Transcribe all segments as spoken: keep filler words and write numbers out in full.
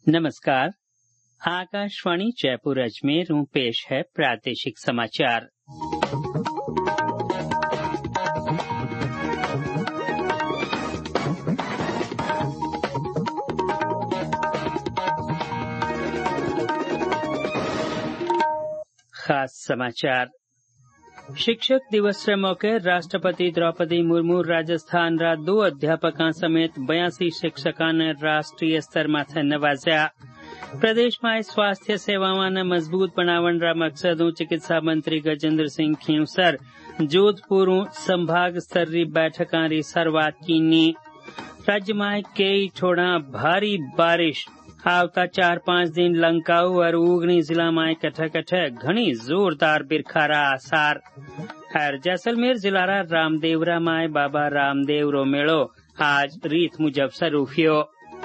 नमस्कार। आकाशवाणी जयपुर अजमेर में पेश है प्रादेशिक समाचार। खास समाचार। शिक्षक दिवस के मौके राष्ट्रपति द्रौपदी मुर्मू राजस्थान रा दो अध्यापकों समेत बयासी शिक्षकों ने राष्ट्रीय स्तर माथे नवाजा। प्रदेश में स्वास्थ्य सेवाओं ने मजबूत बनावन रा मकसदों चिकित्सा मंत्री गजेंद्र सिंह खींवसर जोधपुर संभाग स्तर री बैठकां री शुरुआत कीनी। राज्य में कई ठोड़ा भारी बारिश आवता चार पांच दिन लंकाऊ और उगनी जिला में कठे कठे घनी जोरदार बिरखारा आसार। और जैसलमेर जिला रा रामदेवरा में बाबा रामदेव रो मेड़ो आज रीत मुजब शुरू हुयो।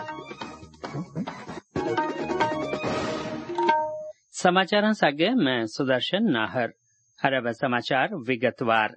समाचार सागे मैं सुदर्शन नाहर। हर समाचार विगतवार।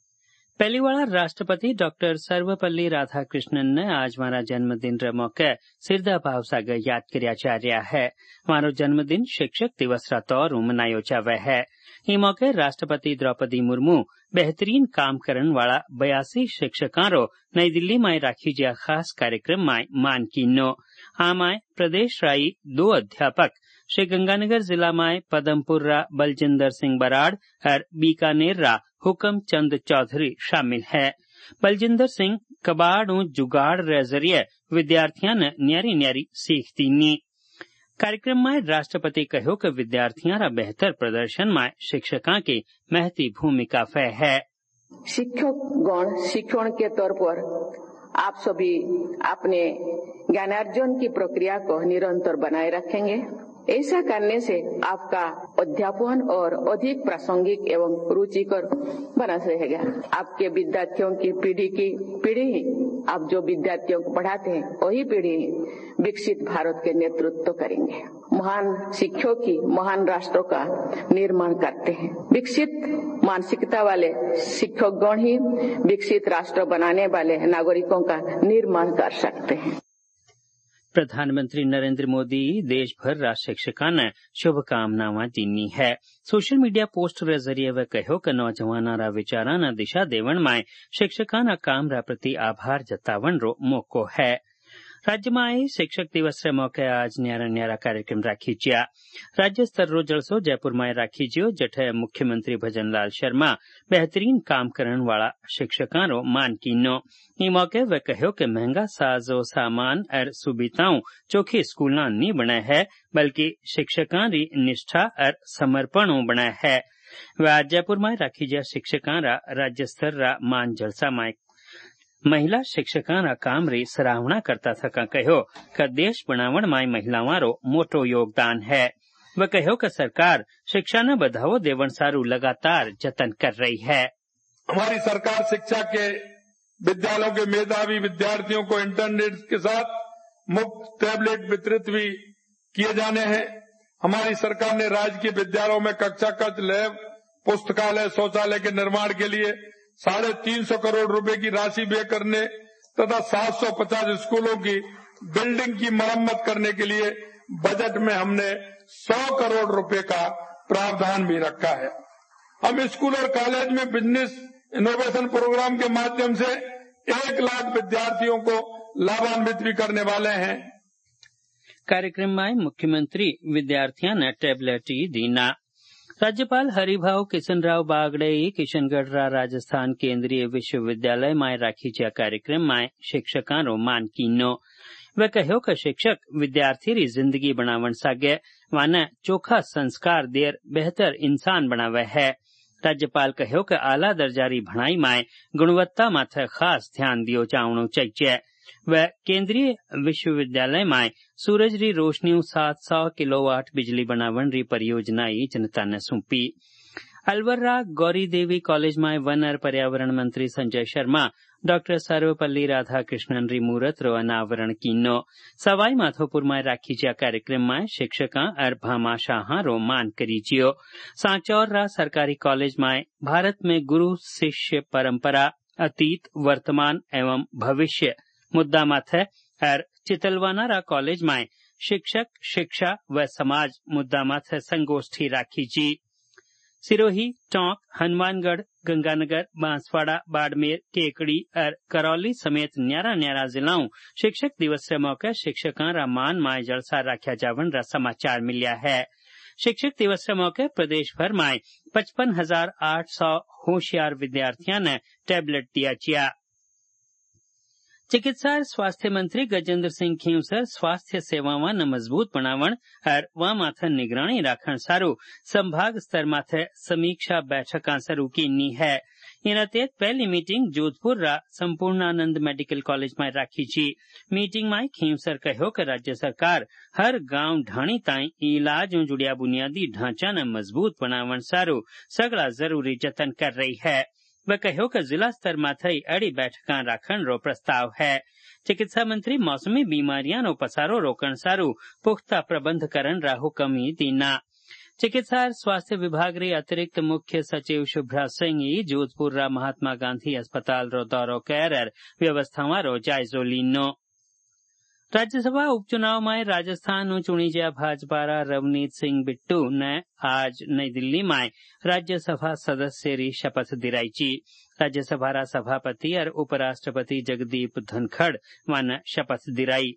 पहली वाला राष्ट्रपति डॉक्टर सर्वपल्ली राधाकृष्णन ने आज मारा जन्मदिन रे मौके सिरदा भाव सागर याद करया जा रहा है। मारो जन्मदिन शिक्षक दिवस रा तौर मनायो जावे है। ई मौके राष्ट्रपति द्रौपदी मुर्मू बेहतरीन काम करन वाला बयासी शिक्षकों रो नई दिल्ली में राखी जा खास कार्यक्रम में मान कीनो। आमाय प्रदेश राई दो अध्यापक श्री गंगानगर जिला में पदमपुर रा बलजिंदर सिंह बराड़ और बीकानेर रा हुक्म चंद चौधरी शामिल है। बलजिंदर सिंह कबाड़ और जुगाड़ रे जरिए विद्यार्थियों ने न्यारी न्यारी सीख दीनी। कार्यक्रम में राष्ट्रपति कहो कि विद्यार्थियों रा बेहतर प्रदर्शन में शिक्षकों की महती भूमिका फे है। शिक्षक गण शिक्षण के तौर पर आप सभी अपने ज्ञानार्जन की प्रक्रिया को निरंतर बनाए रखेंगे। ऐसा करने से आपका अध्यापन और अधिक प्रासंगिक एवं रुचिकर बना रहेगा। आपके विद्यार्थियों की पीढ़ी की पीढ़ी आप जो विद्यार्थियों को पढ़ाते हैं वही पीढ़ी विकसित भारत के नेतृत्व करेंगे। महान शिक्षकों की महान राष्ट्रों का निर्माण करते हैं। विकसित मानसिकता वाले शिक्षकगण ही विकसित राष्ट्र बनाने वाले नागरिकों का निर्माण कर सकते हैं। प्रधानमंत्री नरेंद्र मोदी देश भर रा शिक्षकों ने शुभकामनाएं दीनी है। सोशल मीडिया पोस्ट के जरिए वे कहो कि नौजवानों रा विचारा न दिशा देवन में शिक्षकों ना काम रा प्रति आभार जतावन रो मौको है। राज्य में शिक्षक दिवस के मौके आज न्यारा न्यारा कार्यक्रम राखी जिया। राज्य स्तर रो जलसो जयपुर में राखी जियो जठे मुख्यमंत्री भजन लाल शर्मा बेहतरीन काम करने वाला शिक्षकों रो मान कीनो। ई मौके वे कहो कि महंगा साजो सामान और सुविधाओं चोखी स्कूल नी बने है बल्कि शिक्षकों री निष्ठा और समर्पण बने है। वे आज जयपुर में राखी जिया शिक्षकों रा राज्य स्तर रा मान जलसा में महिला शिक्षकों रा काम री सराहना करता थका कहो कि देश बनावन में महिलाओं रो मोटो योगदान है। वह कहो कि सरकार शिक्षा न बढ़ावो देवन सारू लगातार जतन कर रही है। हमारी सरकार शिक्षा के विद्यालयों के मेधावी विद्यार्थियों को इंटरनेट के साथ मुफ्त टैबलेट वितरित भी किए जाने हैं। हमारी सरकार ने राज्य के विद्यालयों में कक्षा कक्ष, लैब, पुस्तकालय, शौचालय के निर्माण के लिए साढ़े तीन सौ करोड़ रुपए की राशि व्यय करने तथा सात सौ पचास स्कूलों की बिल्डिंग की मरम्मत करने के लिए बजट में हमने सौ करोड़ रुपए का प्रावधान भी रखा है। हम स्कूल और कॉलेज में बिजनेस इनोवेशन प्रोग्राम के माध्यम से एक लाख विद्यार्थियों को लाभान्वित भी करने वाले हैं। कार्यक्रम में मुख्यमंत्री विद्यार्थियों ने टैबलेट दीना। राज्यपाल हरिभाऊ किशन राव बागड़े किशनगढ़ रा राजस्थान केंद्रीय विश्वविद्यालय में राखी जा कार्यक्रम में शिक्षकों रो मान कीनो। वे कहो कि शिक्षक विद्यार्थी री जिंदगी बनावन सागे वाने चोखा संस्कार देर बेहतर इंसान बनावे है। राज्यपाल कहो कि आला दर्जारी भणाई में गुणवत्ता माथे खास ध्यान दियो जावणो चाहिए। वह केंद्रीय विश्वविद्यालय में सूरज री रोशनी सात सौ किलोवाट बिजली बनावन री परियोजना जनता ने सौंपी। अलवर रा गौरी देवी कॉलेज में वन और पर्यावरण मंत्री संजय शर्मा डॉक्टर सर्वपल्ली राधाकृष्णन री मूर्त रो अनावरण कीनो। सवाई माधोपुर में राखी जा कार्यक्रम में शिक्षकों और भामाशाह रो मान करी जियो। सांचौर रा सरकारी कॉलेज में भारत में गुरु शिष्य परंपरा अतीत वर्तमान एवं भविष्य मुद्दा माथे और चितलवाना रा कॉलेज में शिक्षक शिक्षा व समाज मुद्दा माथे संगोष्ठी राखी जी। सिरोही, टोंक, हनुमानगढ़, गंगानगर, बांसवाड़ा, बाड़मेर, केकड़ी और करौली समेत न्यारा न्यारा जिलाओं शिक्षक दिवस के मौके शिक्षकां रा मान माय जलसा राख्या जावन रा समाचार मिलिया है। शिक्षक दिवस के मौके प्रदेश भर में पचपन हजार आठ सौ होशियार विद्यार्थियों ने टैबलेट दिया चिया। चिकित्सा और स्वास्थ्य मंत्री गजेंद्र सिंह खींवसर स्वास्थ्य सेवाओं ने मजबूत बनावण और वा माथे निगरानी राखण सारू संभाग स्तर माथे समीक्षा बैठकां शुरू कीनी है। इना तहत पहली मीटिंग जोधपुर रा संपूर्णानंद मेडिकल कॉलेज में राखी जी। मीटिंग में खींवसर कहो कि राज्य सरकार हर गांव ढाणी ताई इलाज में जुड़िया बुनियादी ढांचा ने मजबूत बनावण सारू सगला जरूरी जतन कर रही है। वह कहो कि जिला स्तर माथे अड़ी बैठकां राखण रो प्रस्ताव है। चिकित्सा मंत्री मौसमी बीमारियां नो पसारो रोकण सारू पुख्ता प्रबंध करन रा हुकम दीना। चिकित्सा और स्वास्थ्य विभाग रे अतिरिक्त मुख्य सचिव शुभ्रा सिंह जोधपुर रा महात्मा गांधी अस्पताल रो दौरो कर व्यवस्थावां रो जायजो लीनो। राज्यसभा उपचुनाव में राजस्थान नु चुनी गया भाजपा रा रवनीत सिंह बिट्टू ने आज नई दिल्ली में राज्यसभा सदस्य री शपथ दिलाई ची। राज्यसभा रा सभापति और उपराष्ट्रपति जगदीप धनखड़ वन शपथ दिलाई।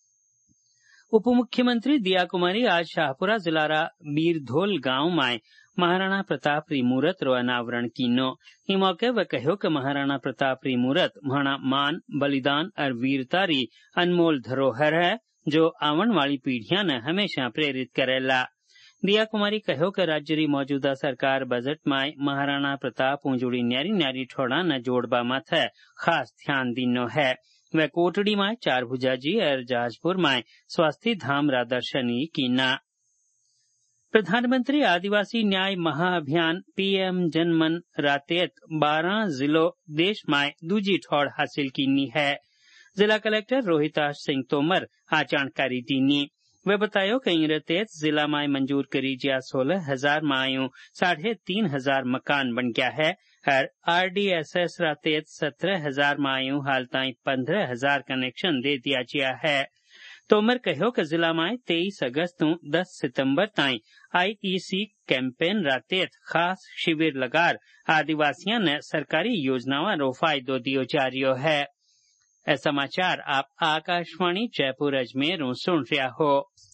उप मुख्यमंत्री दिया कुमारी आज शाहपुरा जिला रा बीरधोल गांव में महाराणा प्रताप री मूरत रो अनावरण कीनो। ई मौके वह कहो कि महाराणा प्रताप री मूरत महाना मान, बलिदान और वीरता री अनमोल धरोहर है जो आवन वाली पीढ़ियां ने हमेशा प्रेरित करेला। दिया कुमारी कहो कि राज्य री मौजूदा सरकार बजट में महाराणा प्रताप जुड़ी न्यारी न्यारी ठोड़ा न जोड़बा माथे खास ध्यान दीनो है। वह कोटड़ी में चार भुजा जी और जहाजपुर में स्वास्थ्य धाम रा दर्शनी कीना। प्रधानमंत्री आदिवासी न्याय महाअभियान पीएम जनमन रातेत बारह जिलों देश में दूजी ठोड़ हासिल कीनी है। जिला कलेक्टर रोहिताश सिंह तोमर आ जानकारी दीनी। वे बतायो कि इंरतेत जिला में मंजूर करी गया सोलह हजार मायू साढ़े तीन हजार मकान बन गया है और आरडीएसएस रातेत सत्रह हजार मायू हाल ताई पंद्रह हजार कनेक्शन दे दिया गया है। तोमर कहो कि जिला में तेईस अगस्त दस सितंबर ताई आईईसी कैंपेन रातेत खास शिविर लगार आदिवासियों ने सरकारी योजनाओं रो फायदो दियो जा रियो है। ए समाचार आप आकाशवाणी जयपुर अजमेर सुन रहा हो।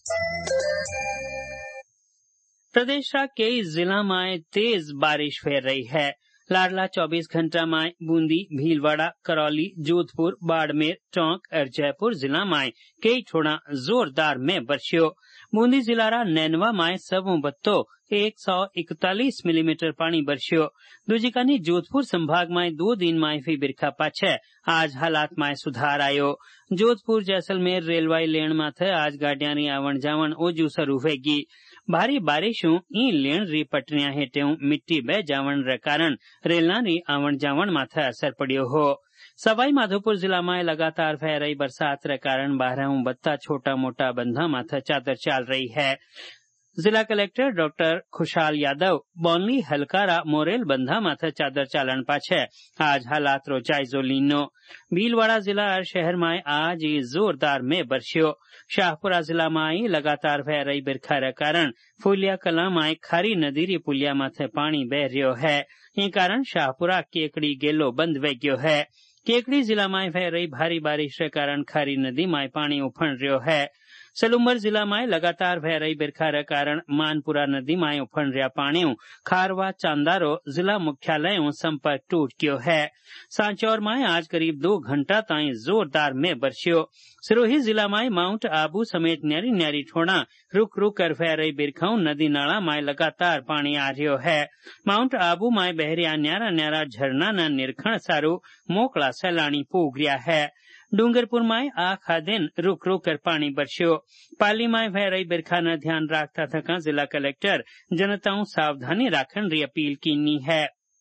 प्रदेश का कई जिला में तेज बारिश हो रही है। लाडला चौबीस घंटा में बूंदी, भीलवाड़ा, करौली, जोधपुर, बाड़मेर, टोंक और जयपुर जिला में कई ठोड़ा जोरदार में बरस्यो। बूंदी जिला रा नैनवा में सबों बत्तो एक सौ इकतालीस मिलीमीटर पानी बरस्यो। दूजिकानी जोधपुर संभाग में दो दिन में भी बिरखा पाछे आज हालात में सुधार आयो। जोधपुर जैसलमेर रेलवे लेन माथे आज गाड़ियां री आवण जावण ओजू शुरू होगी। भारी बारिशों ई लेन री पटरियां हेठों मिट्टी बह जावण रे कारण रेलना री आवण जावण माथे असर पड़ियो हो। सवाई माधोपुर जिला में लगातार फै रही बरसात रे कारण बारह बत्ता छोटा मोटा बंधा माथे चादर चाल रही है। जिला कलेक्टर डॉक्टर खुशहाल यादव बौनली हलकारा मोरेल बंधा माथे चादर चालन पाछे आज हालात रो जायजो लीनो। भीलवाड़ा जिला और शहर में आज जोरदार में बरस्यो। शाहपुरा जिला में लगातार भय रही बिरखा रे कारण फुलिया कला में खारी नदी री पुलिया माथे पानी बह रियो है। इन कारण शाहपुरा केकड़ी गेलो बंद वे गयो है। केकड़ी जिला में भय रही भारी बारिश के कारण खारी नदी में पानी उफण रियो है। सलूम्बर जिला में लगातार भय रही बिरखा रे कारण मानपुरा नदी में उफण रिया पानी खारवा चांदारो जिला मुख्यालय संपर्क टूट गयो है। सांचौर में आज करीब दो घंटा ताई जोरदार में बरस्यो। सिरोही जिला में माउंट आबू समेत न्यारी न्यारी ठोड़ा रुक रुक कर भय रही बिरखाऊ नदी नाला में लगातार पानी आ रियो है। माउंट आबू में बहरिया न्यारा न्यारा झरना न निरखण सारू मोकला सैलानी पूग रिया है। डूंगरपुर में आखा दिन रुक रुक कर पानी बरस्यो। पाली में भय रही बिरखा न ध्यान रखता थका जिला कलेक्टर जनताओं सावधानी राखण री अपील कीनी है।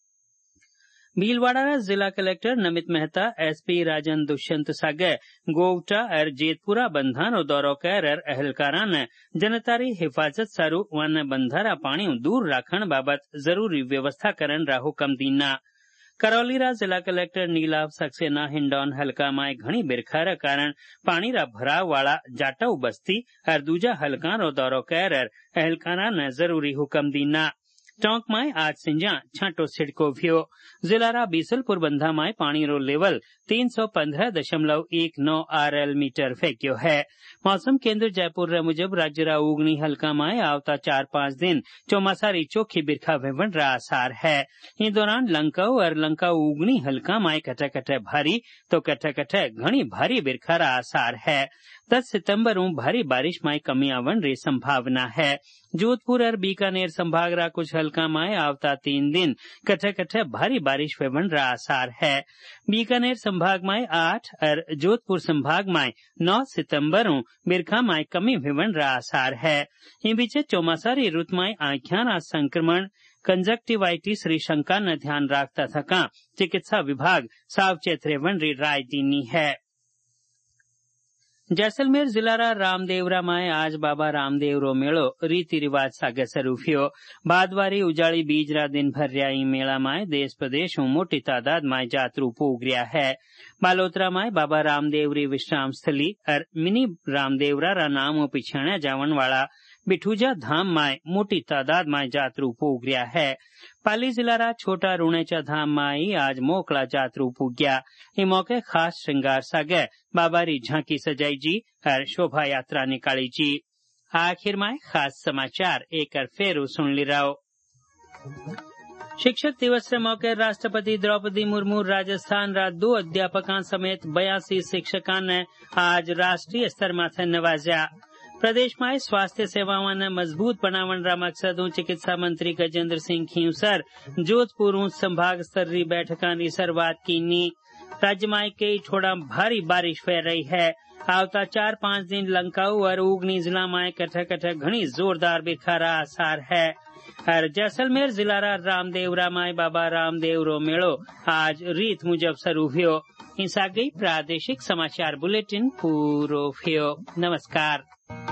भीलवाड़ा जिला कलेक्टर नमित मेहता, एसपी राजन दुष्यंत सागे गोवटा और जेतपुरा बंधान दौरो कर अहलकारा ने जनता री हिफाजत सारू वन बंधारा पानी दूर राखण बाबत जरूरी व्यवस्था करन रा हुकम दीना। करौलीरा जिला कलेक्टर नीलाभ सक्सेना हिंडौन हल्का में घणी बिरखार कारण पानीरा भराव वाला जाटव बस्ती और दूजा हल्का रो दौरो कर अहलकारा ने जरूरी हुक्म दीना। टोंक में आज सिंजा छांटो छिड़को भ्यो। जिलारा बीसलपुर बंधा में पानी रो लेवल तीन सौ पंद्रह दशमलव एक नौ आर एल मीटर फेंक्यो है। मौसम केंद्र जयपुर रे मुजब राज्यरा उगनी हल्का में आवता चार पांच दिन चौमासारी चोखी बिरखा वेवण रा आसार है। इन दौरान लंकाऊ और लंकाऊ उगनी हल्का में कटे कटे भारी तो कटे कटे घणी भारी बिरखा रा आसार है। दस सितंबर भारी बारिश में कमी आवन री संभावना है। जोधपुर और बीकानेर संभाग रा कुछ हल्का में आवता तीन दिन कटे कटे भारी बारिश वेवण रा आसार है। बीकानेर संभाग में आठ और जोधपुर संभाग में नौ सितंबर बिरखा में कमी वेवण रा आसार है। इन बीच चौमासारी रुत में आंखियां संक्रमण कंजक्टिवाइटिस री शंका न ध्यान रखता थका चिकित्सा विभाग सावचेत रेवण री राय दीनी है। जैसलमेर जिलारा रामदेवरा में आज बाबा रामदेव रो मेळो रीति रिवाज सागे शुरू थयो। बादवारी उजाड़ी बीजरा दिन भर रही मेला में देश प्रदेश मोटी तादाद में जातरू पोग रहा है। बालोतरा में बाबा रामदेव री विश्राम स्थली और मिनी रामदेवरा रा नाम पिछाण्या जावन वाला बिठूजा धाम में मोटी तादाद में जातरू पोग रहा है। पाली जिलारा छोटा रूणेचा धाम में आज मोकला जातरू पूग्या। इस मौके खास श्रृंगार सागे बाबारी झांकी सजाई जी और शोभा यात्रा निकाली जी। आखिर में खास समाचार एक फेरू सुन ली रहो। शिक्षक दिवस के मौके राष्ट्रपति द्रौपदी मुर्मू राजस्थान रा दो अध्यापकों समेत बयासी शिक्षकों ने आज राष्ट्रीय स्तर माथे नवाजा। प्रदेश में स्वास्थ्य सेवाओं ने मजबूत बनावन रा मकसदों चिकित्सा मंत्री गजेंद्र सिंह खींवसर जोधपुर संभाग स्तरीय बैठकां की शुरुआत की। राज्य में कई थोड़ा भारी बारिश फै रही है। आवता चार पांच दिन लंकाऊ और उगनी जिला में कटे कटे घनी जोरदार बिरखा आसार है। और जैसलमेर जिलारा रामदेवरा में बाबा रामदेव रो मेड़ो आज रीत मुजब शुरू हुयो। इंसा गई प्रादेशिक समाचार बुलेटिन पूरो हुयो। नमस्कार।